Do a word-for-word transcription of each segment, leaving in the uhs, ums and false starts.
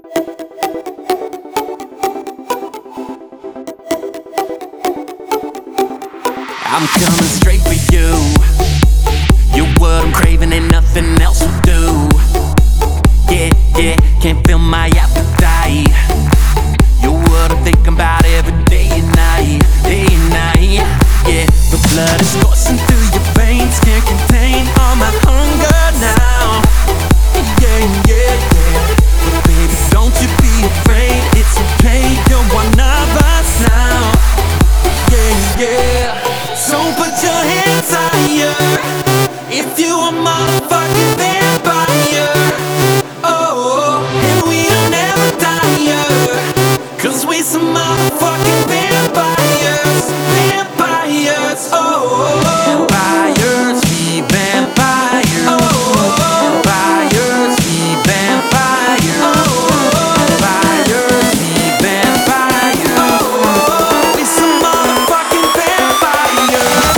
I'm coming straight for you. You're what I'm craving and nothing else will do. Yeah, yeah, can't feel my appetite. You're what I'm thinking about every day and night, day and night. Yeah, the blood is coursing through your veins, can't contain all my hunger now. Yeah, yeah, yeah. But baby, don't you be afraid, it's okay, you're one of us now. Yeah, yeah. So put your hands higher if you a motherfucking vampire. Oh, and we'll never tire, 'cause we some motherfucking vampires. Vampires, oh, vampires, we vampires. Oh, vampires, we vampires. Oh, vampires, we vampires. Oh, we some motherfucking vampires.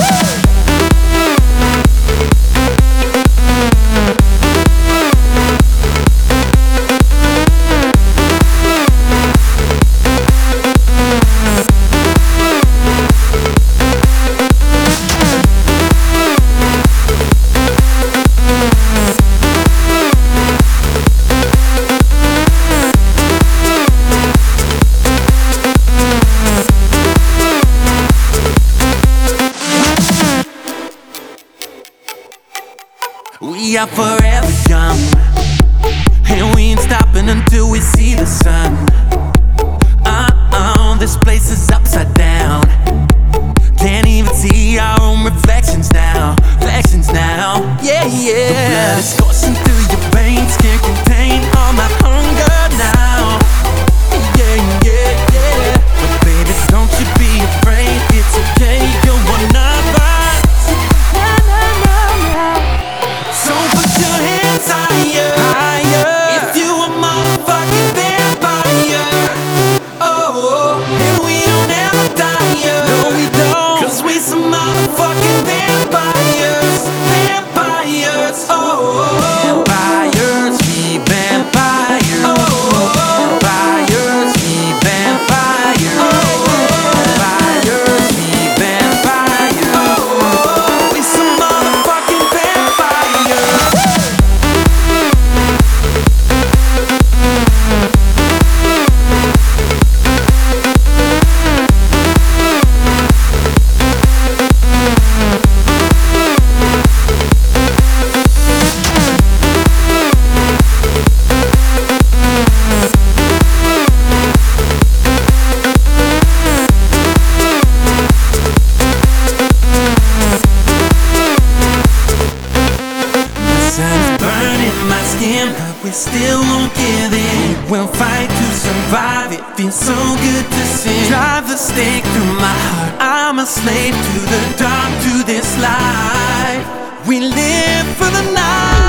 We are forever young, and we ain't stopping until we see the sun. Uh-uh, this place is upside down. Can't even see our own reflections now, reflections now. Yeah, yeah. The blood is coursing through your veins, can't contain all my hunger now. Yeah, yeah, yeah. But baby, don't you be afraid, it's okay, you're one of us. So put your hands higher, higher. If you a motherfucking vampire. Oh, and we don't ever tire. No, we don't, 'cause we some motherfucking vampires. Vampires, oh, vampires, we vampires. Oh, vampires, we vampires. Oh, vampires, we vampires. Oh, we some motherfucking vampires. Sun's burning my skin, but we still won't give in. We'll fight to survive, it feels so good to see. Drive the stake through my heart, I'm a slave to the dark, to this life. We live for the night.